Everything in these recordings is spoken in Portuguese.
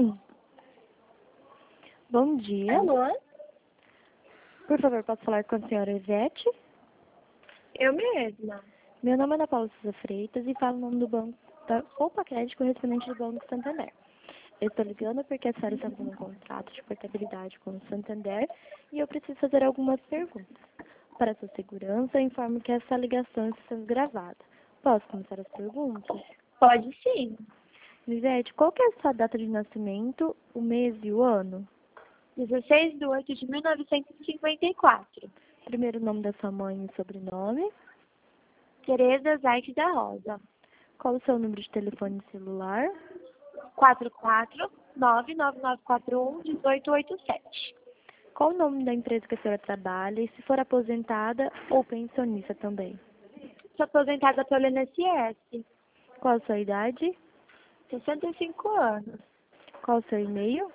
Bom dia. Alô? Por favor, posso falar com a senhora Ivete? Eu mesma. Meu nome é Ana Paula Souza Freitas e falo o nome do banco da Opa Crédito correspondente do Banco Santander. Eu estou ligando porque a senhora está fazendo um contrato de portabilidade com o Santander e eu preciso fazer algumas perguntas. Para sua segurança, eu informo que essa ligação está sendo gravada. Posso começar as perguntas? Pode sim. Ivete, qual que é a sua data de nascimento, o mês e o ano? 16 de 8 de 1954. Primeiro nome da sua mãe e sobrenome? Tereza Zaide da Rosa. Qual o seu número de telefone celular? 44999411887. Qual o nome da empresa que a senhora trabalha e se for aposentada ou pensionista também? Sou aposentada pelo INSS. Qual a sua idade? 65 anos. Qual o seu e-mail?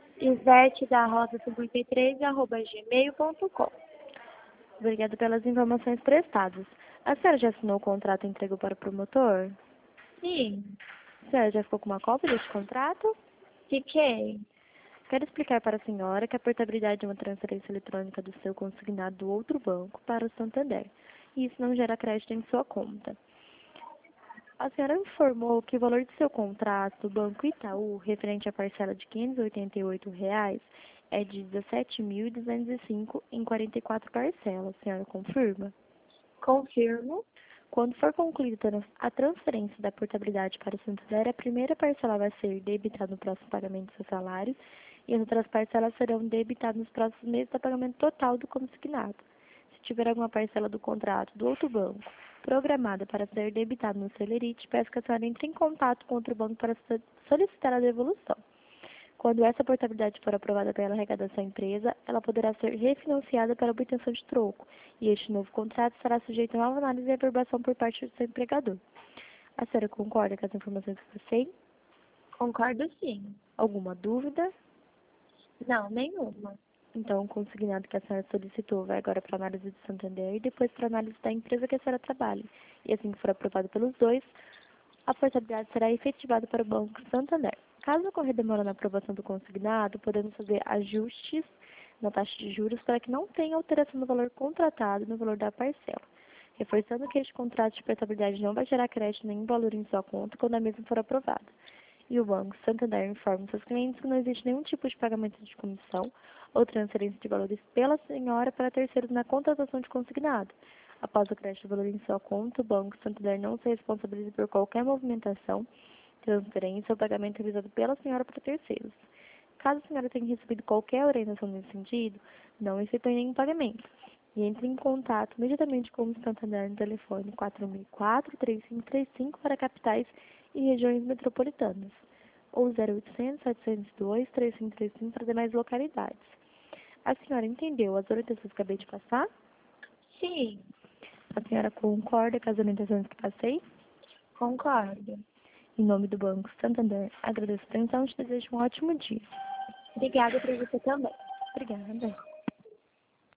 ivetedarrosa53@gmail.com. Obrigada pelas informações prestadas. A senhora já assinou o contrato e entregou para o promotor? Sim. A senhora já ficou com uma cópia deste contrato? Fiquei. Quero explicar para a senhora que a portabilidade é uma transferência eletrônica do seu consignado do outro banco para o Santander. E isso não gera crédito em sua conta. A senhora informou que o valor de seu contrato do Banco Itaú, referente à parcela de R$ 588, é de R$ 17.205 em 44 parcelas. A senhora confirma? Confirmo. Quando for concluída a transferência da portabilidade para o Santander, a primeira parcela vai ser debitada no próximo pagamento do seu salário e as outras parcelas serão debitadas nos próximos meses do pagamento total do consignado. Se tiver alguma parcela do contrato do outro banco programada para ser debitada no Celerite, peço que a senhora entre em contato com outro banco para solicitar a devolução. Quando essa portabilidade for aprovada pela arrecadação empresa, ela poderá ser refinanciada para obtenção de troco, e este novo contrato estará sujeito a nova análise e aprovação por parte do seu empregador. A senhora concorda com as informações que passei? Concordo sim. Alguma dúvida? Não, nenhuma. Então, o consignado que a senhora solicitou vai agora para a análise do Santander e depois para a análise da empresa que a senhora trabalha. E assim que for aprovado pelos dois, a portabilidade será efetivada para o Banco Santander. Caso ocorra demora na aprovação do consignado, podemos fazer ajustes na taxa de juros para que não tenha alteração no valor contratado e no valor da parcela, reforçando que este contrato de portabilidade não vai gerar crédito nenhum valor em sua conta quando a mesma for aprovada. E o Banco Santander informa seus clientes que não existe nenhum tipo de pagamento de comissão ou transferência de valores pela senhora para terceiros na contratação de consignado. Após o crédito do valor em sua conta, o Banco Santander não se responsabiliza por qualquer movimentação, transferência ou pagamento realizado pela senhora para terceiros. Caso a senhora tenha recebido qualquer orientação nesse sentido, não efetue nenhum pagamento. E entre em contato imediatamente com o Santander no telefone 4004-3535 para capitais e regiões metropolitanas, ou 0800-702-3535 para demais localidades. A senhora entendeu as orientações que acabei de passar? Sim. A senhora concorda com as orientações que passei? Concordo. Em nome do Banco Santander, agradeço a atenção e te desejo um ótimo dia. Obrigada para você também. Obrigada.